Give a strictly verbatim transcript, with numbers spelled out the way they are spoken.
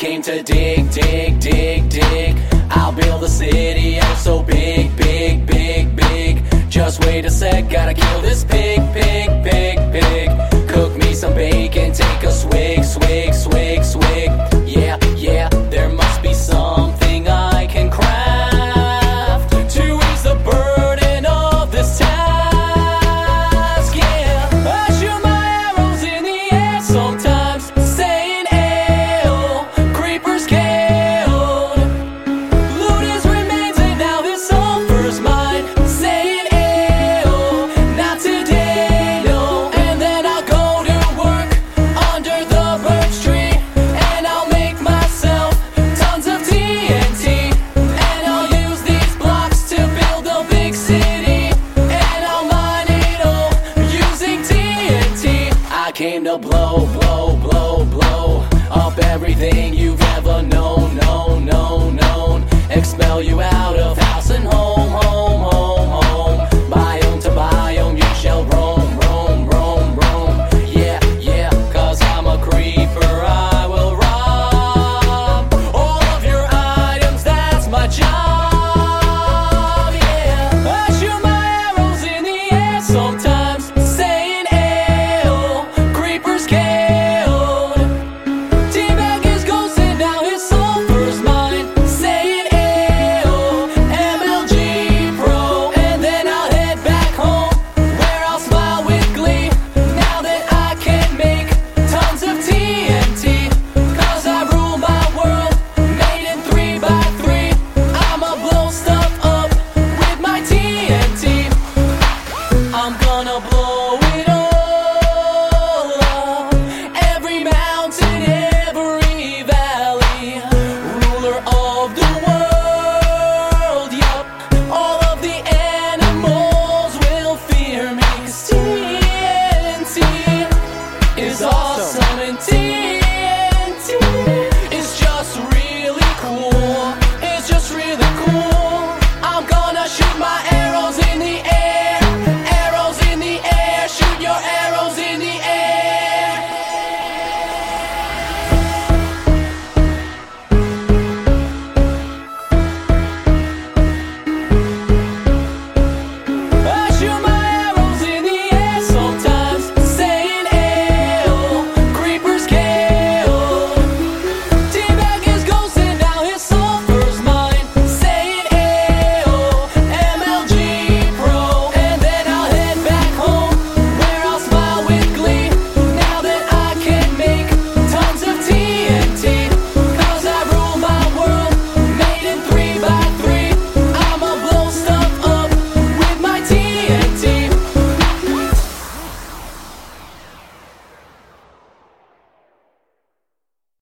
came to dig, dig, dig, dig. I'll build a city oh so big, big, big, big. Just wait a sec, gotta kill this pig, pig, pig, pig. Cook me some bacon, take a swig, swig, swig, swig. Yeah, yeah, there must be something I can craft to ease the burden of this task. Yeah, I shoot my arrows in the air sometimes, saying ale, creepers killed. Loot his remains and now this sulfur's mine, saying ale, not today, no. And then I'll go to work under the birch tree, and I'll make myself tons of T N T, and I'll use these blocks to build a big city, and I'll mine it all using T N T. I came to blow, blow, blow, blow up everything you've ever known, known, known, known. Expel you out of house and home, home, home.